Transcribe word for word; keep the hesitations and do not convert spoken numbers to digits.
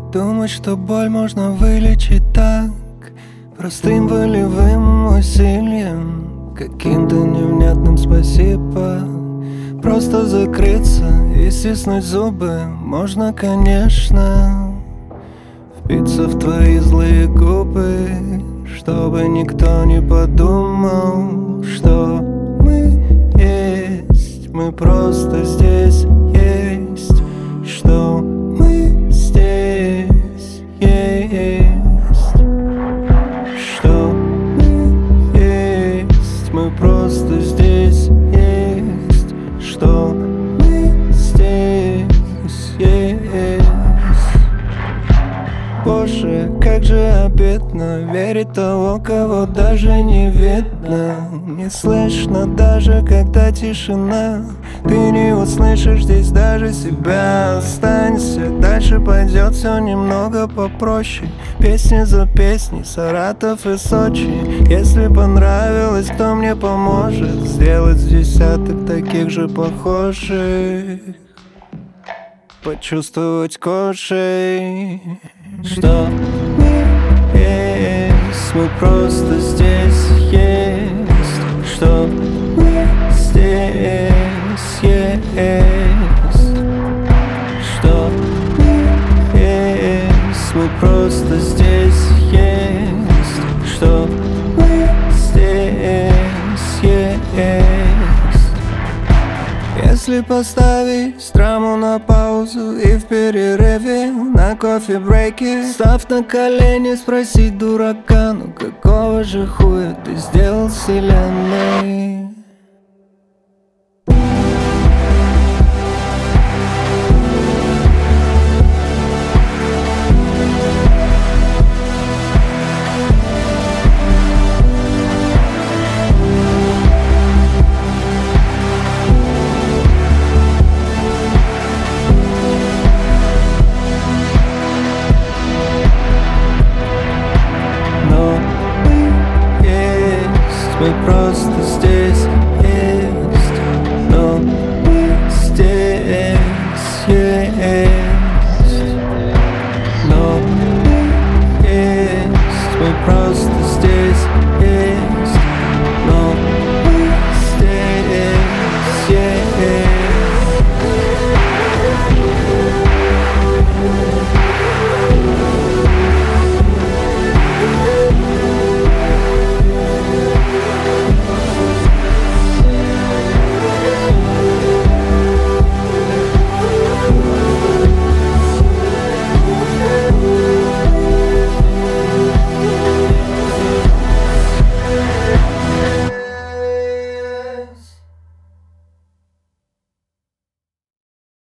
Думать, что боль можно вылечить так, простым волевым усилием, каким-то невнятным спасибо. Просто закрыться и стиснуть зубы можно, конечно, впиться в твои злые губы, чтобы никто не подумал, что мы есть, мы просто здесь есть, что мы здесь есть, что мы есть, мы просто здесь есть, что мы здесь есть. Боже, как же обидно верить того, кого даже не видно. Не слышно даже, когда тишина. Ты не услышишь здесь даже себя. Останься, дальше пойдет все немного попроще. Песни за песней, Саратов и Сочи. Если понравилось, кто мне поможет сделать с десяток таких же похожих, почувствовать кожей, что мы есть, мы просто здесь есть, что мы здесь есть, что мы есть, мы просто здесь есть, что мы здесь есть. Если поставить драму на паузу и в перерыве на кофе-брейке, став на колени, спросить дурака: ну какого же хуя ты сделал с вселенной? Мы